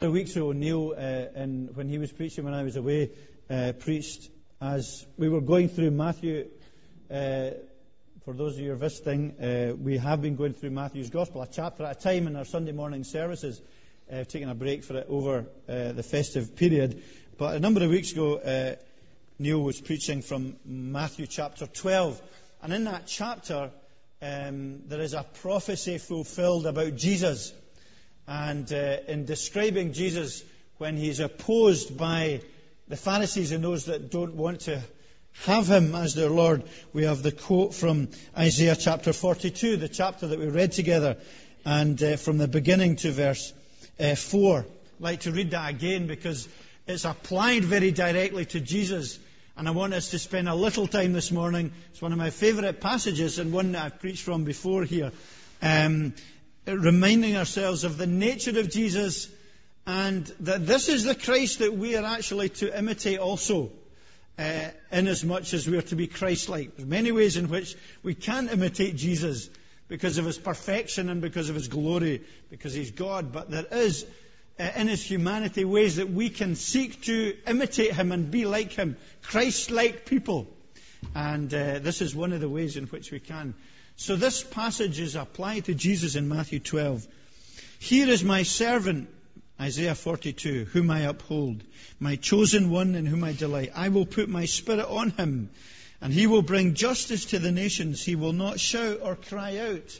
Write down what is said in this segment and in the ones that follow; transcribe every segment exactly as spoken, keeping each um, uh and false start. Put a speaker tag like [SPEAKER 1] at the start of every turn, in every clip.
[SPEAKER 1] A week ago, Neil, uh, and when he was preaching when I was away, uh, preached as we were going through Matthew. Uh, for those of you who are visiting, uh, we have been going through Matthew's Gospel, a chapter at a time in our Sunday morning services, uh, taking a break for it over uh, the festive period. But a number of weeks ago, uh, Neil was preaching from Matthew chapter twelve. And in that chapter, um, there is a prophecy fulfilled about Jesus. And uh, in describing Jesus, when he's opposed by the Pharisees and those that don't want to have him as their Lord, we have the quote from Isaiah chapter forty-two, the chapter that we read together, and uh, from the beginning to verse uh, four. I'd like to read that again because it's applied very directly to Jesus, and I want us to spend a little time this morning. It's one of my favourite passages and one that I've preached from before here. Um, reminding ourselves of the nature of Jesus and that this is the Christ that we are actually to imitate also, uh, inasmuch as we are to be Christ-like. There's many ways in which we can't imitate Jesus because of his perfection and because of his glory, because he's God, but there is uh, in his humanity ways that we can seek to imitate him and be like him, Christ-like people. And uh, this is one of the ways in which we can. So this passage is applied to Jesus in Matthew twelve. Here is my servant, Isaiah forty-two, whom I uphold, my chosen one in whom I delight. I will put my spirit on him, and he will bring justice to the nations. He will not shout or cry out,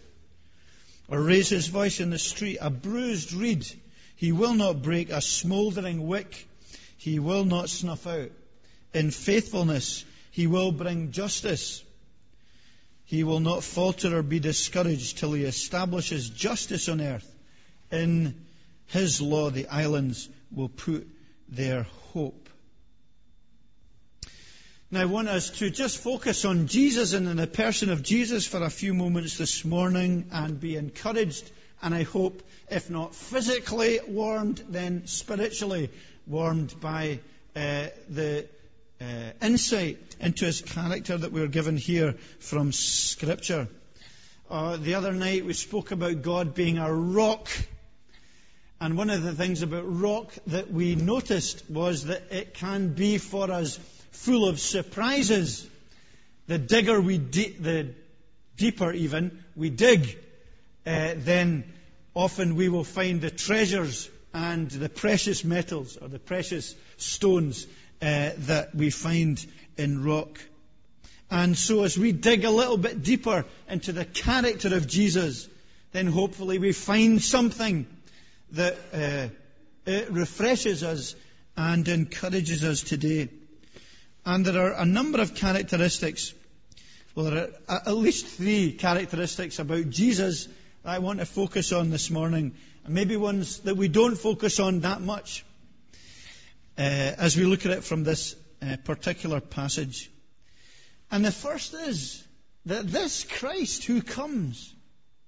[SPEAKER 1] or raise his voice in the street. A bruised reed he will not break, a smouldering wick he will not snuff out. In faithfulness he will bring justice. He will not falter or be discouraged till he establishes justice on earth. In his law the islands will put their hope. Now I want us to just focus on Jesus and in the person of Jesus for a few moments this morning and be encouraged, and I hope, if not physically warmed, then spiritually warmed by uh, the Uh, insight into his character that we're given here from Scripture. Uh, the other night we spoke about God being a rock. And one of the things about rock that we noticed was that it can be for us full of surprises. The digger we de- the deeper even we dig, uh, then often we will find the treasures and the precious metals or the precious stones Uh, that we find in rock. And so as we dig a little bit deeper into the character of Jesus, then hopefully we find something that uh, it refreshes us and encourages us today. And there are a number of characteristics, well there are at least three characteristics about Jesus that I want to focus on this morning, and maybe ones that we don't focus on that much. Uh, as we look at it from this uh, particular passage. And the first is that this Christ who comes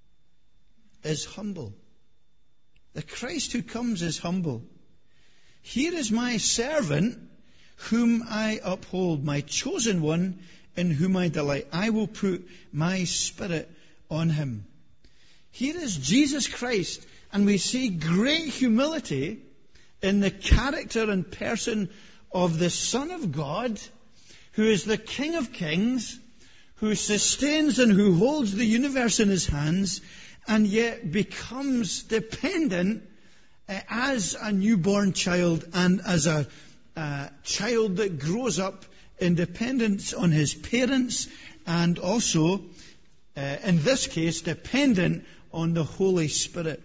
[SPEAKER 1] is humble. The Christ who comes is humble. Here is my servant whom I uphold, my chosen one in whom I delight. I will put my spirit on him. Here is Jesus Christ, and we see great humility in the character and person of the Son of God, who is the King of Kings, who sustains and who holds the universe in his hands, and yet becomes dependent uh, as a newborn child and as a uh, child that grows up in dependence on his parents, and also, uh, in this case, dependent on the Holy Spirit.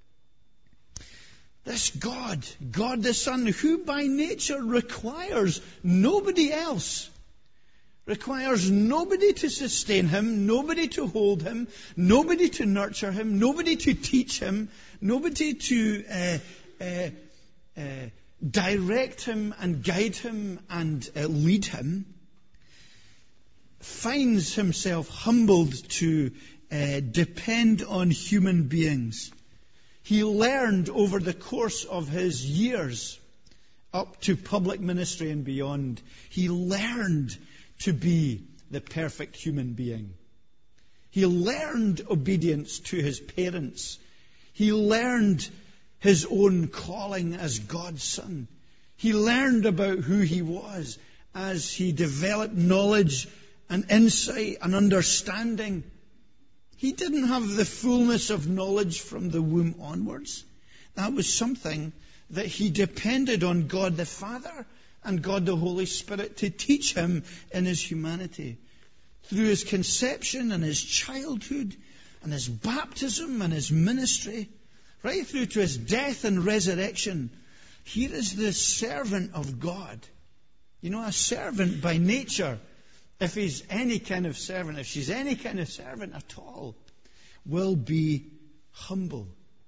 [SPEAKER 1] This God, God the Son, who by nature requires nobody else, requires nobody to sustain him, nobody to hold him, nobody to nurture him, nobody to teach him, nobody to uh, uh, uh, direct him and guide him and uh, lead him, finds himself humbled to uh, depend on human beings. He learned over the course of his years up to public ministry and beyond, he learned to be the perfect human being. He learned obedience to his parents. He learned his own calling as God's son. He learned about who he was as he developed knowledge and insight and understanding. He didn't have the fullness of knowledge from the womb onwards. That was something that he depended on God the Father and God the Holy Spirit to teach him in his humanity. Through his conception and his childhood and his baptism and his ministry, right through to his death and resurrection, here is the servant of God. You know, a servant by nature, if he's any kind of servant, if she's any kind of servant at all, will be humble.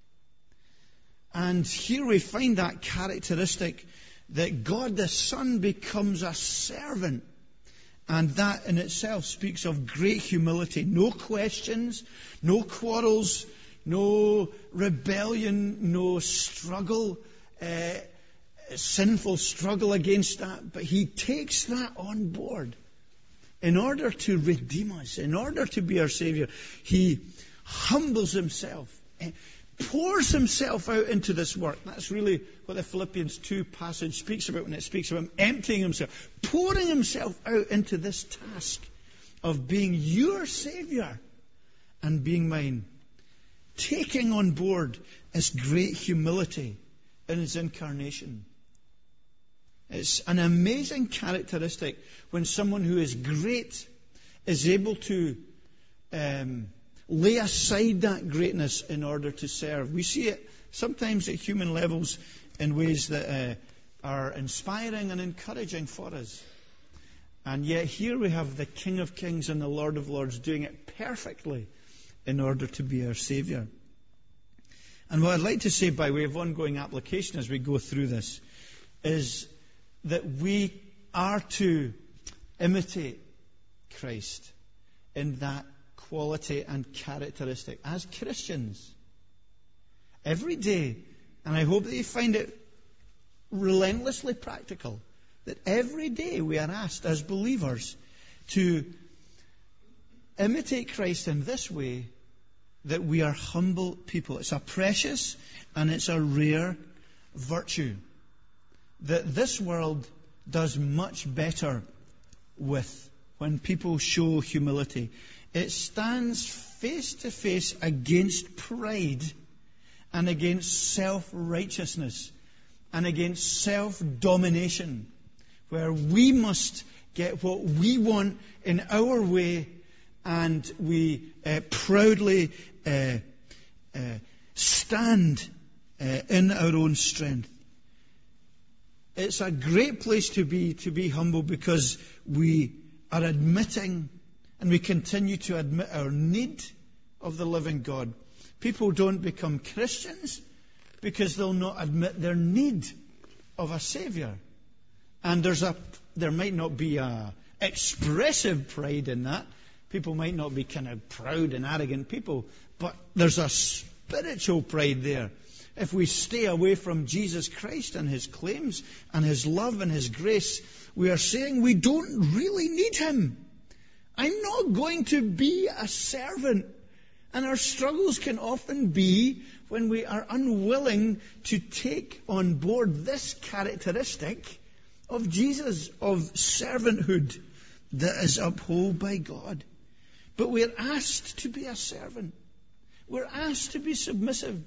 [SPEAKER 1] And here we find that characteristic that God the Son becomes a servant. And that in itself speaks of great humility. No questions, no quarrels, no rebellion, no struggle, uh, sinful struggle against that. But he takes that on board in order to redeem us, in order to be our Savior. He humbles himself, pours himself out into this work. That's really what the Philippians two passage speaks about when it speaks about him emptying himself, pouring himself out into this task of being your Savior and being mine. Taking on board this great humility in his incarnation. It's an amazing characteristic when someone who is great is able to um, lay aside that greatness in order to serve. We see it sometimes at human levels in ways that uh, are inspiring and encouraging for us. And yet here we have the King of Kings and the Lord of Lords doing it perfectly in order to be our Saviour. And what I'd like to say by way of ongoing application as we go through this is that we are to imitate Christ in that quality and characteristic as Christians. Every day, and I hope that you find it relentlessly practical, that every day we are asked as believers to imitate Christ in this way, that we are humble people. It's a precious and it's a rare virtue that this world does much better with when people show humility. It stands face to face against pride and against self-righteousness and against self-domination, where we must get what we want in our way and we uh, proudly uh, uh, stand uh, in our own strength. It's a great place to be, to be humble, because we are admitting and we continue to admit our need of the living God. People don't become Christians because they'll not admit their need of a Saviour. And there's a, there might not be a expressive pride in that. People might not be kind of proud and arrogant people, but there's a spiritual pride there. If we stay away from Jesus Christ and his claims and his love and his grace, we are saying we don't really need him. I'm not going to be a servant. And our struggles can often be when we are unwilling to take on board this characteristic of Jesus, of servanthood that is upheld by God. But we're asked to be a servant. We're asked to be submissive.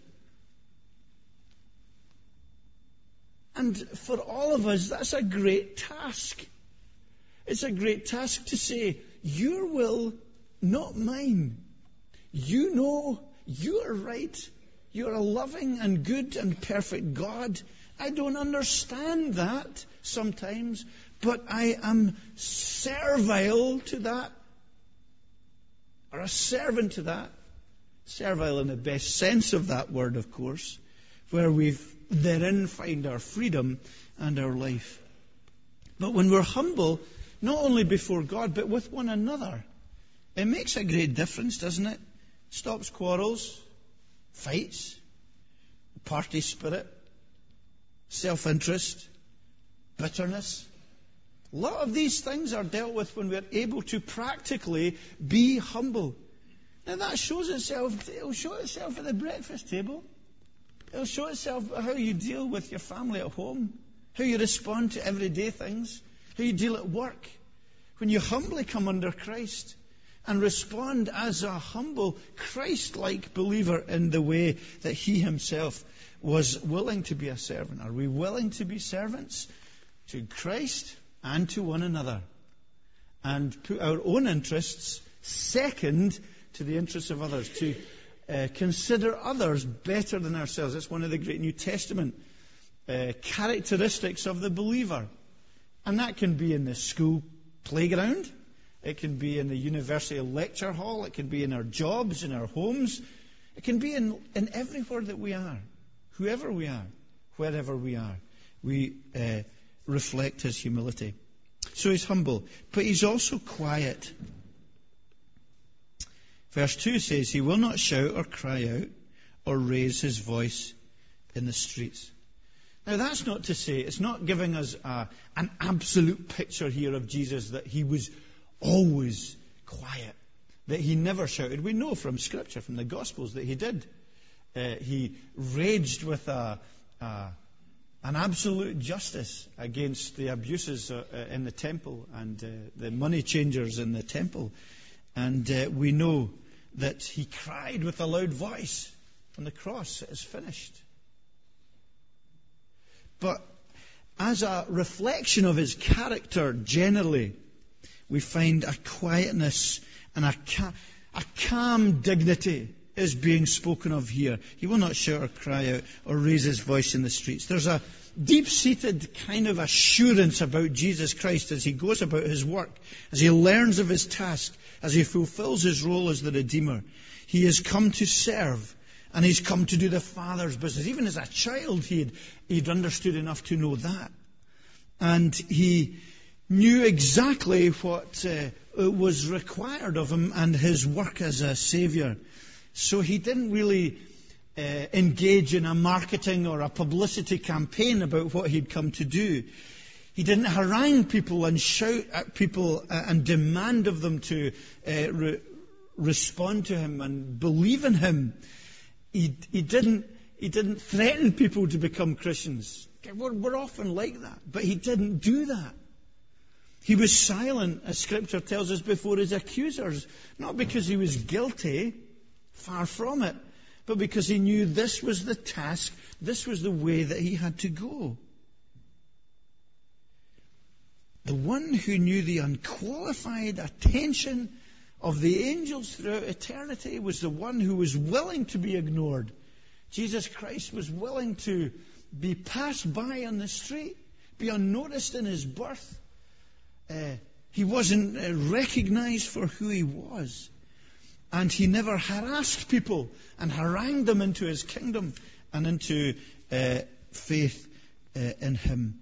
[SPEAKER 1] And for all of us, that's a great task. It's a great task to say, your will, not mine. You know you are right. You're a loving and good and perfect God. I don't understand that sometimes, but I am servile to that, or a servant to that. Servile in the best sense of that word, of course, where we've therein find our freedom and our life. But when we're humble, not only before God, but with one another, it makes a great difference, doesn't it? Stops quarrels, fights, party spirit, self-interest, bitterness. A lot of these things are dealt with when we're able to practically be humble. Now that shows itself, it'll show itself at the breakfast table. It'll show itself by how you deal with your family at home, how you respond to everyday things, how you deal at work. When you humbly come under Christ and respond as a humble, Christ-like believer in the way that he himself was willing to be a servant. Are we willing to be servants to Christ and to one another, and put our own interests second to the interests of others, to uh, consider others better than ourselves? That's one of the great New Testament uh, characteristics of the believer. And that can be in the school playground, it can be in the university lecture hall, it can be in our jobs, in our homes, it can be in, in everywhere that we are, whoever we are, wherever we are. We uh, reflect his humility. So he's humble, but he's also quiet. Verse two says, he will not shout or cry out or raise his voice in the streets. Now that's not to say, it's not giving us a, an absolute picture here of Jesus that he was always quiet, that he never shouted. We know from Scripture, from the Gospels, that he did. Uh, he raged with a, a, an absolute justice against the abuses uh, in the temple and uh, the money changers in the temple. And uh, we know that he cried with a loud voice on the cross, it is finished. But as a reflection of his character generally, we find a quietness and a, ca- a calm dignity is being spoken of here. He will not shout or cry out or raise his voice in the streets. There's a deep-seated kind of assurance about Jesus Christ as he goes about his work, as he learns of his task, as he fulfills his role as the Redeemer. He has come to serve, and he's come to do the Father's business. Even as a child, he'd, he'd understood enough to know that. And he knew exactly what uh, was required of him and his work as a Saviour. So he didn't really uh, engage in a marketing or a publicity campaign about what he'd come to do. He didn't harangue people and shout at people uh, and demand of them to uh, re- respond to him and believe in him. He, he didn't he didn't threaten people to become Christians. We're, we're often like that, but he didn't do that. He was silent, as Scripture tells us, before his accusers, not because he was guilty, far from it, but because he knew this was the task, this was the way that he had to go. The one who knew the unqualified attention of the angels throughout eternity was the one who was willing to be ignored. Jesus Christ was willing to be passed by on the street, be unnoticed in his birth. Uh, he wasn't uh, recognized for who he was. And he never harassed people and harangued them into his kingdom and into uh, faith uh, in him.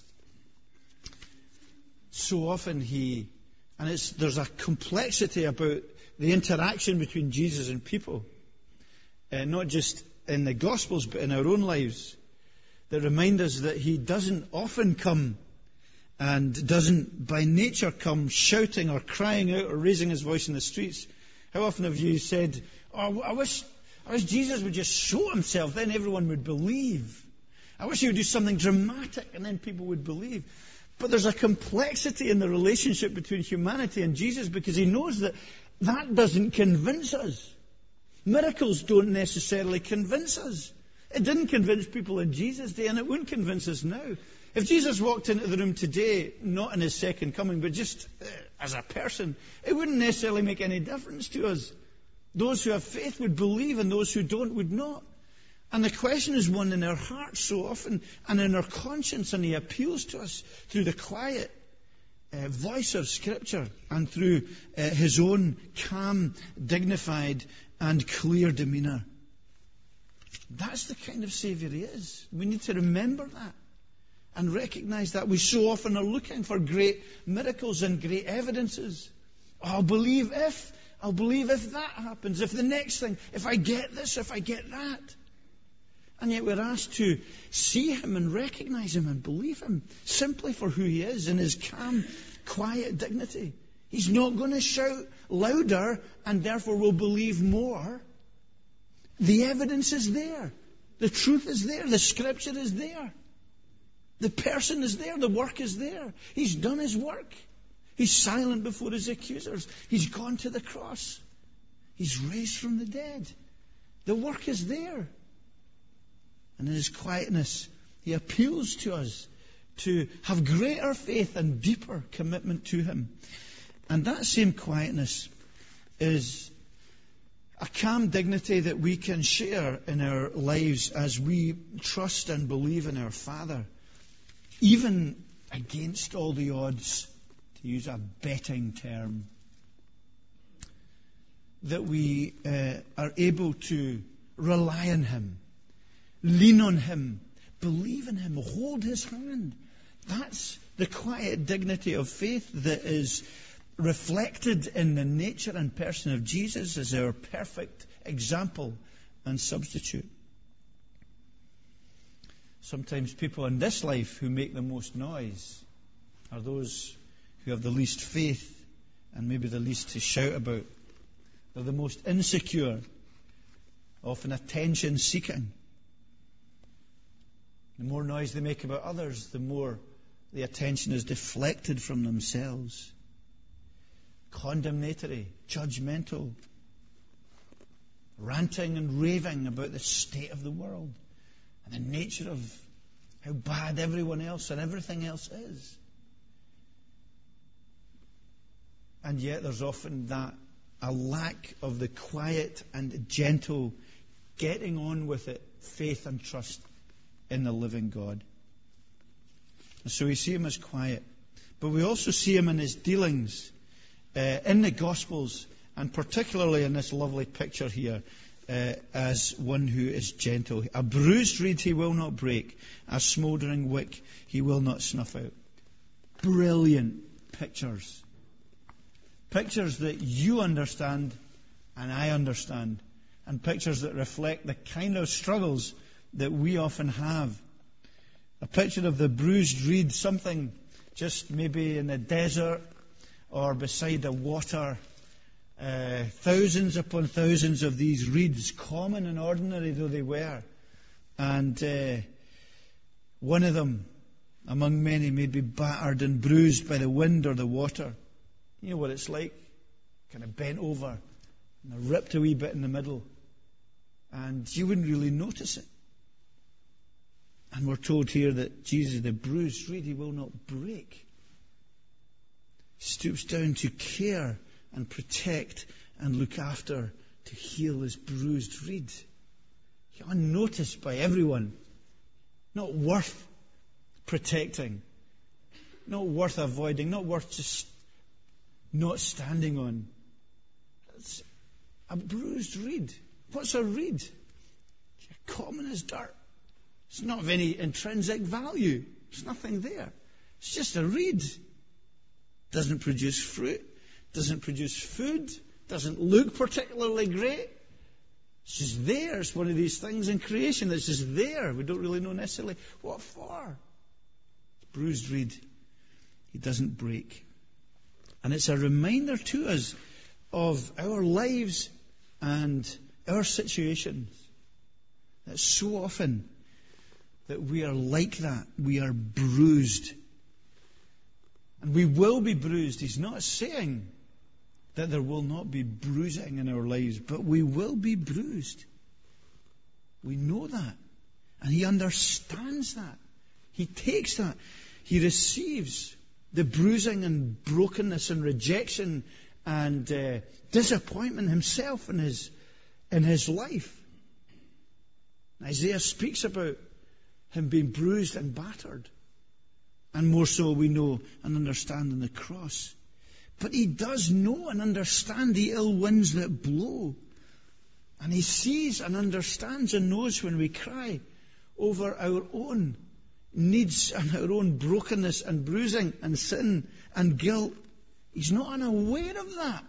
[SPEAKER 1] So often he, and it's, there's a complexity about the interaction between Jesus and people, uh, not just in the Gospels but in our own lives, that remind us that he doesn't often come and doesn't by nature come shouting or crying out or raising his voice in the streets. How often have you said, oh, I wish, I wish Jesus would just show himself, then everyone would believe. I wish he would do something dramatic and then people would believe. But there's a complexity in the relationship between humanity and Jesus because he knows that that doesn't convince us. Miracles don't necessarily convince us. It didn't convince people in Jesus' day and it wouldn't convince us now. If Jesus walked into the room today, not in his second coming, but just uh, as a person, it wouldn't necessarily make any difference to us. Those who have faith would believe and those who don't would not. And the question is one in our hearts so often and in our conscience, and he appeals to us through the quiet uh, voice of Scripture and through uh, his own calm, dignified and clear demeanour. That's the kind of Saviour he is. We need to remember that and recognise that. We so often are looking for great miracles and great evidences. Oh, I'll believe if, I'll believe if that happens, if the next thing, if I get this, if I get that. And yet we're asked to see him and recognise him and believe him simply for who he is in his calm, quiet dignity. He's not going to shout louder and therefore we'll believe more. The evidence is there. The truth is there. The Scripture is there. The person is there. The work is there. He's done his work. He's silent before his accusers. He's gone to the cross. He's raised from the dead. The work is there. And in his quietness, he appeals to us to have greater faith and deeper commitment to him. And that same quietness is a calm dignity that we can share in our lives as we trust and believe in our Father, even against all the odds, to use a betting term, that we uh, are able to rely on him, lean on him, believe in him, hold his hand. That's the quiet dignity of faith that is reflected in the nature and person of Jesus as our perfect example and substitute. Sometimes people in this life who make the most noise are those who have the least faith and maybe the least to shout about. They're the most insecure, often attention-seeking. The more noise they make about others, the more the attention is deflected from themselves. Condemnatory, judgmental, ranting and raving about the state of the world and the nature of how bad everyone else and everything else is. And yet there's often that a lack of the quiet and gentle getting on with it, faith and trust in the living God. And so we see him as quiet, but we also see him in his dealings uh, in the Gospels, and particularly in this lovely picture here, uh, as one who is gentle. A bruised reed he will not break, a smouldering wick he will not snuff out. Brilliant pictures. Pictures that you understand and I understand, and pictures that reflect the kind of struggles that we often have. A picture of the bruised reed, something just maybe in the desert or beside the water. Uh, thousands upon thousands of these reeds, common and ordinary though they were. And uh, one of them, among many, may be battered and bruised by the wind or the water. You know what it's like? Kind of bent over and ripped a wee bit in the middle. And you wouldn't really notice it. And we're told here that Jesus, the bruised reed, he will not break. He stoops down to care and protect and look after, to heal his bruised reed. Unnoticed by everyone. Not worth protecting. Not worth avoiding. Not worth just not standing on. It's a bruised reed. What's a reed? It's common as dirt. It's not of any intrinsic value. There's nothing there. It's just a reed. Doesn't produce fruit. Doesn't produce food. Doesn't look particularly great. It's just there. It's one of these things in creation that's just there. We don't really know necessarily what for. It's a bruised reed. He doesn't break. And it's a reminder to us of our lives and our situations. That so often that we are like that. We are bruised. And we will be bruised. He's not saying that there will not be bruising in our lives, but we will be bruised. We know that. And he understands that. He takes that. He receives the bruising and brokenness and rejection and uh, disappointment himself in his, in his life. Isaiah speaks about him being bruised and battered. And more so we know and understand in the cross. But he does know and understand the ill winds that blow. And he sees and understands and knows when we cry over our own needs and our own brokenness and bruising and sin and guilt. He's not unaware of that.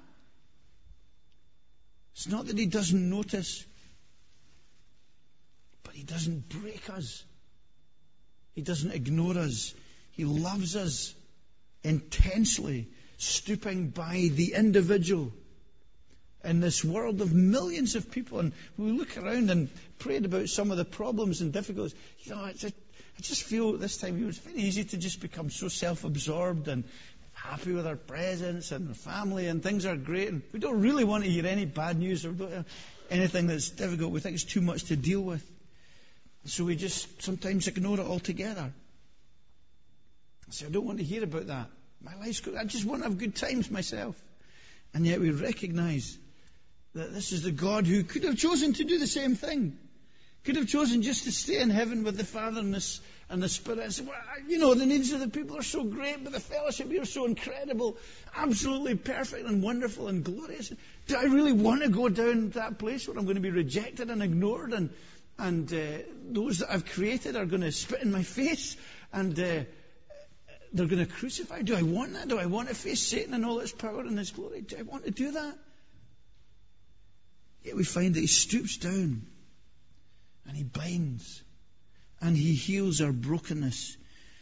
[SPEAKER 1] It's not that he doesn't notice, but he doesn't break us. He doesn't ignore us. He loves us intensely, stooping by the individual in this world of millions of people. And we look around and prayed about some of the problems and difficulties. You know, it's a, I just feel at this time of year it's very easy to just become so self-absorbed and happy with our presents and our family, and things are great. And we don't really want to hear any bad news or anything that's difficult. We think it's too much to deal with. So we just sometimes ignore it altogether. I say, I don't want to hear about that. My life's good. I just want to have good times myself. And yet we recognize that this is the God who could have chosen to do the same thing. Could have chosen just to stay in heaven with the Father and the, and the Spirit. And say, well, you know, the needs of the people are so great, but the fellowship here is so incredible, absolutely perfect and wonderful and glorious. Do I really want to go down that place where I'm going to be rejected and ignored, and and uh, those that I've created are going to spit in my face, and uh, they're going to crucify? Do I want that? Do I want to face Satan and all its power and his glory? Do I want to do that? Yet we find that he stoops down and he binds and he heals our brokenness.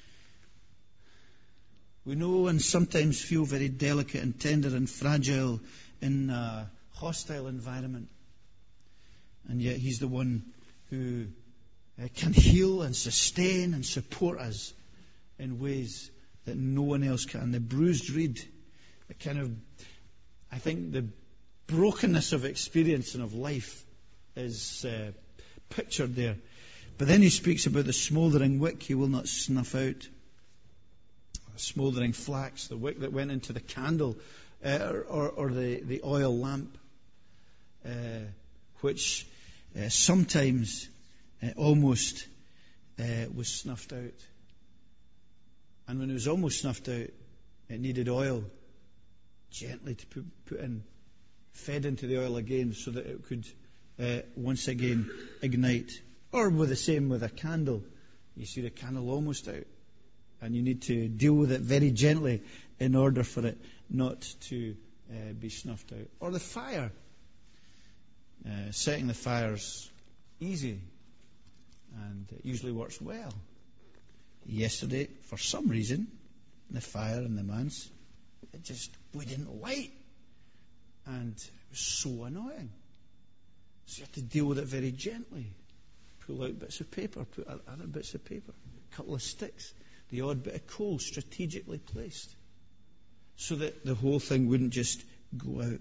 [SPEAKER 1] We know and sometimes feel very delicate and tender and fragile in a hostile environment. And yet he's the one who uh, can heal and sustain and support us in ways that no one else can. The bruised reed, the kind of, I think the brokenness of experience and of life is uh, pictured there. But then he speaks about the smouldering wick he will not snuff out. The smouldering flax, the wick that went into the candle, uh, or, or the, the oil lamp, uh, which uh, sometimes uh, almost uh, was snuffed out. And when it was almost snuffed out, it needed oil gently to put, put in, fed into the oil again so that it could uh, once again ignite. Or with the same with a candle. You see the candle almost out, and you need to deal with it very gently in order for it not to uh, be snuffed out. Or the fire. Uh, setting the fire's easy, and it usually works well. Yesterday, for some reason, the fire in the manse, it just wouldn't light. And it was so annoying. So you have to deal with it very gently. Pull out bits of paper, put other bits of paper, a couple of sticks, the odd bit of coal strategically placed, so that the whole thing wouldn't just go out.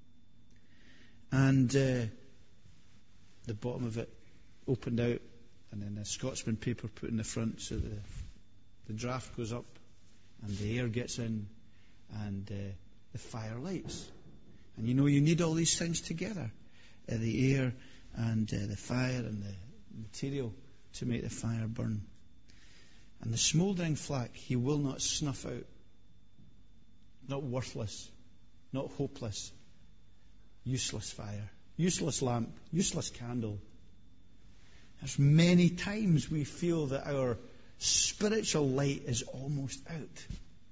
[SPEAKER 1] And uh, the bottom of it opened out, and then a Scotsman paper put in the front, so the the draft goes up, and the air gets in, and uh, the fire lights. And you know, you need all these things together, uh, the air and uh, the fire and the material to make the fire burn. And the smouldering flax he will not snuff out. Not worthless, not hopeless, useless fire, useless lamp, useless candle. There's many times we feel that our spiritual light is almost out,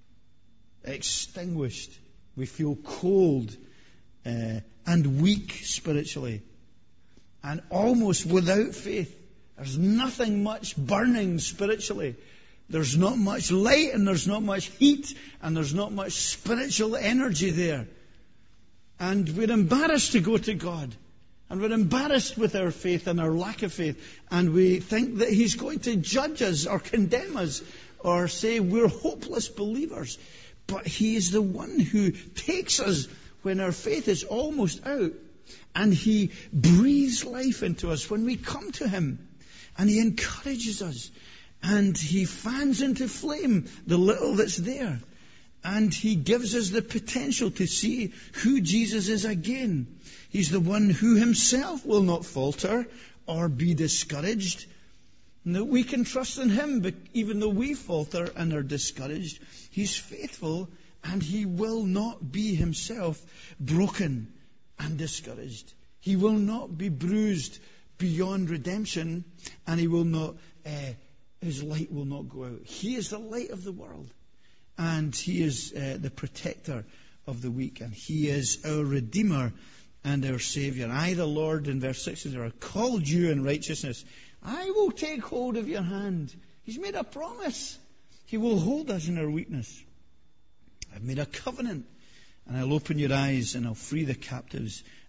[SPEAKER 1] extinguished. We feel cold uh, and weak spiritually, and almost without faith. There's nothing much burning spiritually. There's not much light, and there's not much heat, and there's not much spiritual energy there. And we're embarrassed to go to God. And we're embarrassed with our faith and our lack of faith. And we think that He's going to judge us or condemn us or say we're hopeless believers. But He is the one who takes us when our faith is almost out. And He breathes life into us when we come to Him. And He encourages us. And He fans into flame the little that's there. And He gives us the potential to see who Jesus is again. He's the one who Himself will not falter or be discouraged. And that we can trust in Him, but even though we falter and are discouraged, He's faithful, and He will not be Himself broken and discouraged. He will not be bruised beyond redemption, and He will not, uh, His light will not go out. He is the light of the world. And He is uh, the protector of the weak. And He is our Redeemer and our Saviour. I, the Lord, in verse six, have called you in righteousness. I will take hold of your hand. He's made a promise. He will hold us in our weakness. I've made a covenant. And I'll open your eyes, and I'll free the captives,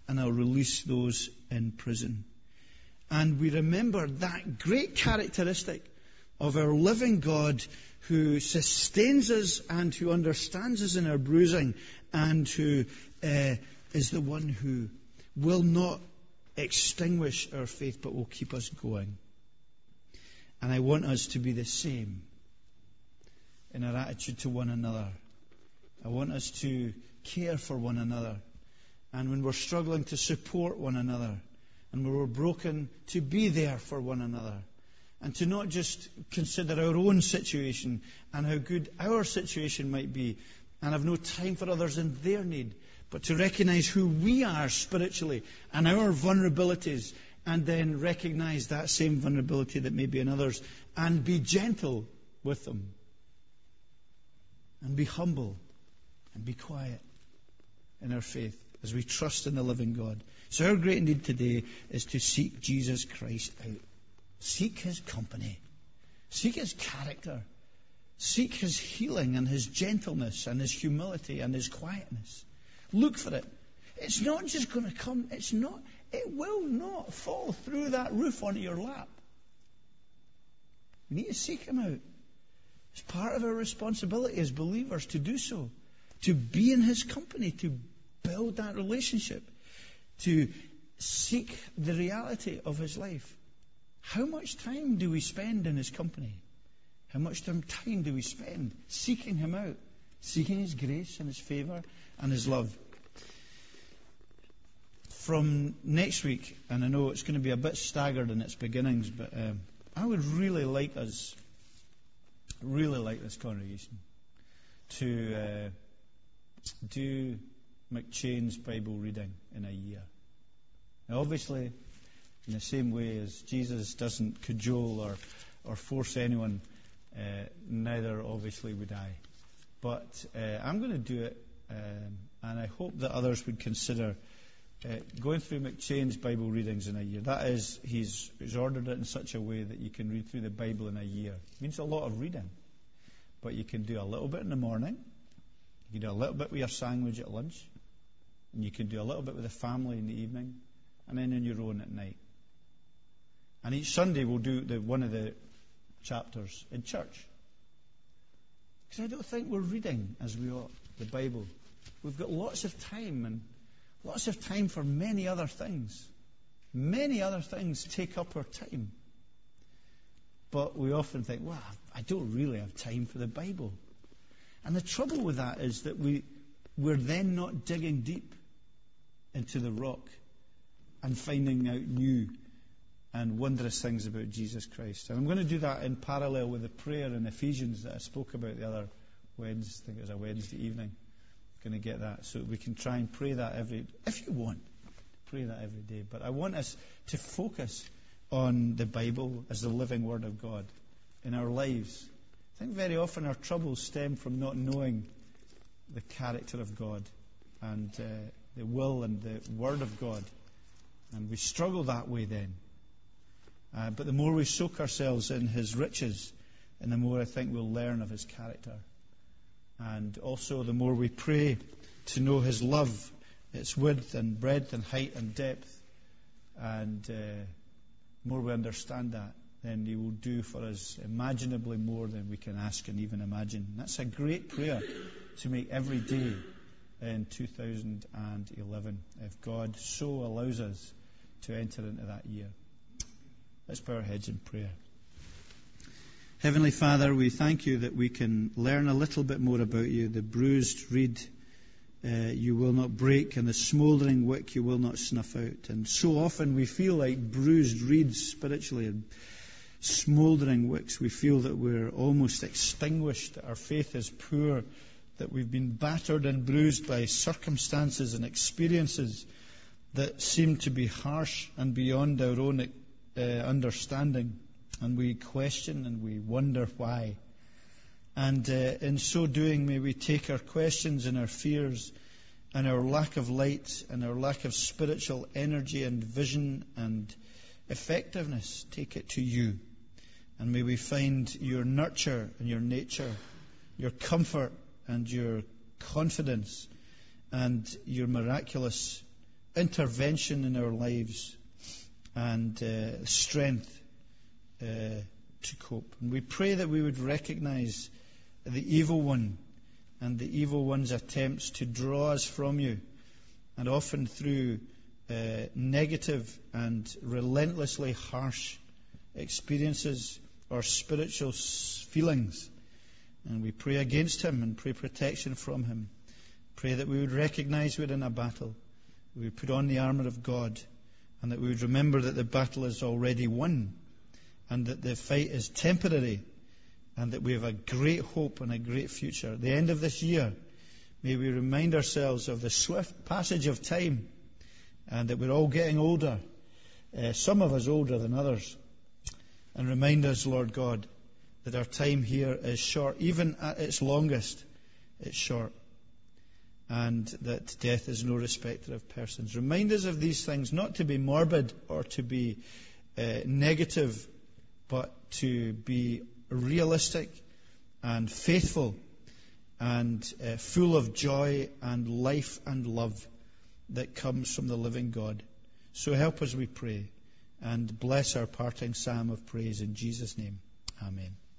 [SPEAKER 1] and I'll release those in prison. And we remember that great characteristic of our living God who sustains us and who understands us in our bruising and who uh, is the one who will not extinguish our faith but will keep us going. And I want us to be the same in our attitude to one another. I want us to care for one another. And when we're struggling, to support one another. And when we're broken, to be there for one another. And to not just consider our own situation and how good our situation might be and have no time for others and their need, but to recognize who we are spiritually and our vulnerabilities, and then recognize that same vulnerability that may be in others and be gentle with them and be humble and be quiet in our faith as we trust in the living God. So our great need today is to seek Jesus Christ out. Seek His company. Seek His character. Seek His healing and His gentleness and His humility and His quietness. Look for it. It's not just going to come. It's not. It will not fall through that roof onto your lap. We need to seek Him out. It's part of our responsibility as believers to do so. To be in His company. To build that relationship. To seek the reality of His life. How much time do we spend in His company? How much time do we spend seeking Him out? Seeking His grace and His favour and His love. From next week, and I know it's going to be a bit staggered in its beginnings, but um, I would really like us, really like this congregation, to uh, do McChain's Bible reading in a year. Now, obviously, in the same way as Jesus doesn't cajole or, or force anyone, uh, neither obviously would I. But uh, I'm going to do it, um, and I hope that others would consider uh, going through McChain's Bible readings in a year. That is, he's, he's ordered it in such a way that you can read through the Bible in a year. It means a lot of reading, but you can do a little bit in the morning, you can do a little bit with your sandwich at lunch, and you can do a little bit with the family in the evening, and then on your own at night. And each Sunday we'll do the, one of the chapters in church. Because I don't think we're reading as we ought the Bible. We've got lots of time, and lots of time for many other things. Many other things take up our time. But we often think, well, I don't really have time for the Bible. And the trouble with that is that we, we're then not digging deep into the rock and finding out new and wondrous things about Jesus Christ. And I'm going to do that in parallel with the prayer in Ephesians that I spoke about the other Wednesday. I think it was a Wednesday evening. I'm going to get that so we can try and pray that every, if you want, pray that every day. But I want us to focus on the Bible as the living Word of God in our lives. I think very often our troubles stem from not knowing the character of God and uh, the will and the Word of God. And we struggle that way then. Uh, but the more we soak ourselves in His riches, and the more I think we'll learn of His character. And also the more we pray to know His love, its width and breadth and height and depth, and uh, the more we understand that, then He will do for us imaginably more than we can ask and even imagine. That's a great prayer to make every day in two thousand eleven, if God so allows us to enter into that year. Let's bow our heads in prayer. Heavenly Father, we thank You that we can learn a little bit more about You. The bruised reed uh, You will not break, and the smouldering wick You will not snuff out. And so often we feel like bruised reeds spiritually, and smouldering wicks. We feel that we're almost extinguished, that our faith is poor, that we've been battered and bruised by circumstances and experiences that seem to be harsh and beyond our own uh, understanding. And we question and we wonder why. And uh, in so doing, may we take our questions and our fears and our lack of light and our lack of spiritual energy and vision and effectiveness, take it to You. And may we find Your nurture and Your nature, Your comfort and Your confidence and Your miraculous intervention in our lives and uh, strength uh, to cope. And we pray that we would recognize the evil one and the evil one's attempts to draw us from you, and often through uh, negative and relentlessly harsh experiences or spiritual s- feelings. And we pray against him and pray protection from him. Pray that we would recognize we're in a battle. We would put on the armour of God, and that we would remember that the battle is already won, and that the fight is temporary, and that we have a great hope and a great future. At the end of this year, may we remind ourselves of the swift passage of time, and that we're all getting older, uh, some of us older than others. And remind us, Lord God, that our time here is short. Even at its longest, it's short. And that death is no respecter of persons. Remind us of these things, not to be morbid or to be uh, negative, but to be realistic and faithful and uh, full of joy and life and love that comes from the living God. So help us, we pray, and bless our parting psalm of praise in Jesus' name. Amen.